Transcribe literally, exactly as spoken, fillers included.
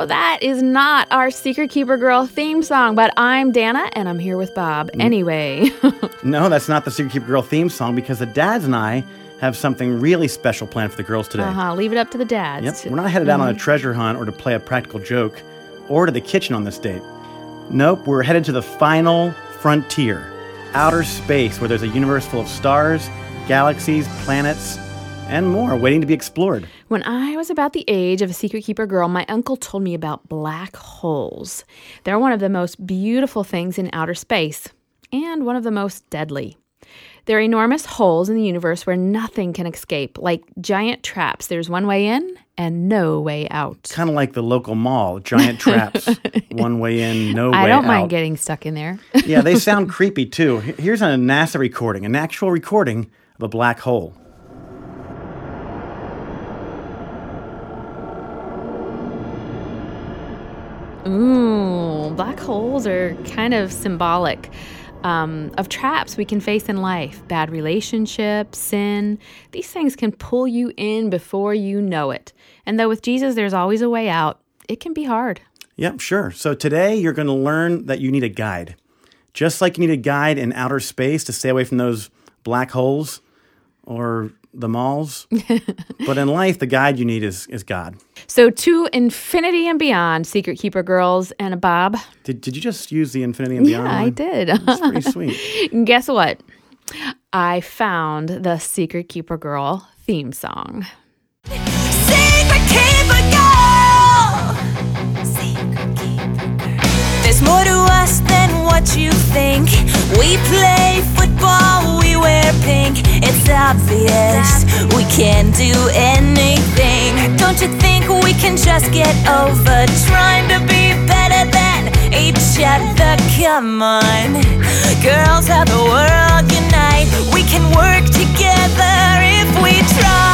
So that is not our Secret Keeper Girl theme song, but I'm Dana, and I'm here with Bob. Anyway. No, that's not the Secret Keeper Girl theme song, because the dads and I have something really special planned for the girls today. Uh-huh, leave it up to the dads. Yep, we're not headed out mm-hmm. on a treasure hunt or to play a practical joke or to the kitchen on this date. Nope, we're headed to the final frontier, outer space, where there's a universe full of stars, galaxies, planets, and more waiting to be explored. When I was about the age of a Secret Keeper girl, my uncle told me about black holes. They're one of the most beautiful things in outer space, and one of the most deadly. They're enormous holes in the universe where nothing can escape, like giant traps. There's one way in and no way out. Kind of like the local mall, giant traps, one way in, no way out. I don't mind getting stuck in there. Yeah, they sound creepy too. Here's a NASA recording, an actual recording of a black hole. Ooh, black holes are kind of symbolic um, of traps we can face in life. Bad relationships, sin. These things can pull you in before you know it. And though with Jesus there's always a way out, it can be hard. Yep, sure. So today you're going to learn that you need a guide. Just like you need a guide in outer space to stay away from those black holes or the malls. But in life, the guide you need is is God. So to infinity and beyond, Secret Keeper girls and Bob. Did Did you just use the infinity and beyond? Yeah, line? I did. That's pretty sweet. Guess what? I found the Secret Keeper Girl theme song. Secret Keeper Girl. Secret Keeper Girl. There's more to us than what you think. We play football, we wear pink. It's obvious we can do anything. Don't you think we can just get over trying to be better than each other? Come on, girls of the world unite. We can work together if we try.